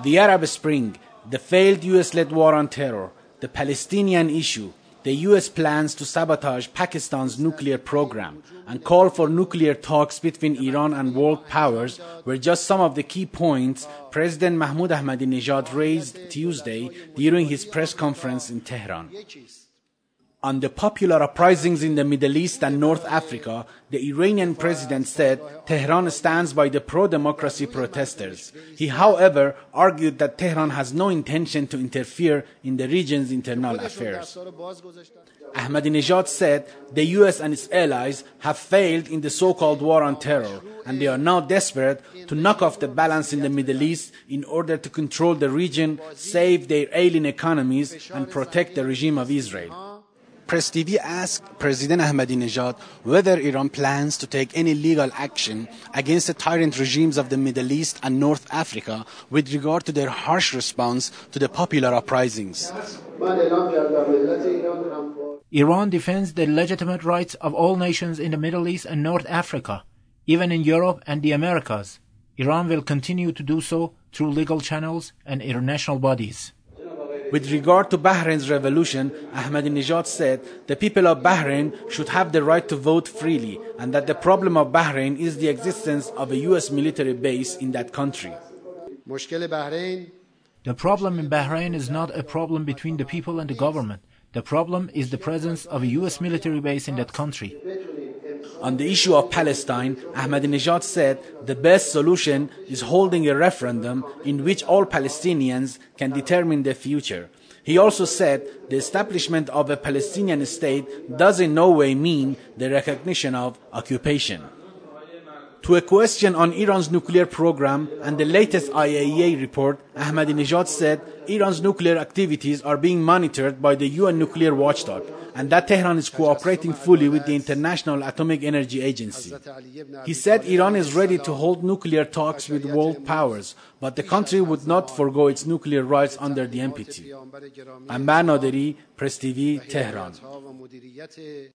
The Arab Spring, the failed US-led war on terror, the Palestinian issue, the US plans to sabotage Pakistan's nuclear program, and call for nuclear talks between Iran and world powers were just some of the key points President Mahmoud Ahmadinejad raised Tuesday during his press conference in Tehran. On the popular uprisings in the Middle East and North Africa, the Iranian president said Tehran stands by the pro-democracy protesters. He, however, argued that Tehran has no intention to interfere in the region's internal affairs. Ahmadinejad said the US and its allies have failed in the so-called war on terror, and they are now desperate to knock off the balance in the Middle East in order to control the region, save their ailing economies, and protect the regime of Israel. Press TV asked President Ahmadinejad whether Iran plans to take any legal action against the tyrant regimes of the Middle East and North Africa with regard to their harsh response to the popular uprisings. Iran defends the legitimate rights of all nations in the Middle East and North Africa, even in Europe and the Americas. Iran will continue to do so through legal channels and international bodies. With regard to Bahrain's revolution, Ahmadinejad said the people of Bahrain should have the right to vote freely and that the problem of Bahrain is the existence of a US military base in that country. The problem in Bahrain is not a problem between the people and the government. The problem is the presence of a US military base in that country. On the issue of Palestine, Ahmadinejad said the best solution is holding a referendum in which all Palestinians can determine their future. He also said the establishment of a Palestinian state does in no way mean the recognition of occupation. To a question on Iran's nuclear program and the latest IAEA report, Ahmadinejad said Iran's nuclear activities are being monitored by the UN nuclear watchdog, and that Tehran is cooperating fully with the International Atomic Energy Agency. He said Iran is ready to hold nuclear talks with world powers, but the country would not forgo its nuclear rights under the NPT. Anbar Naderi, Press TV, Tehran.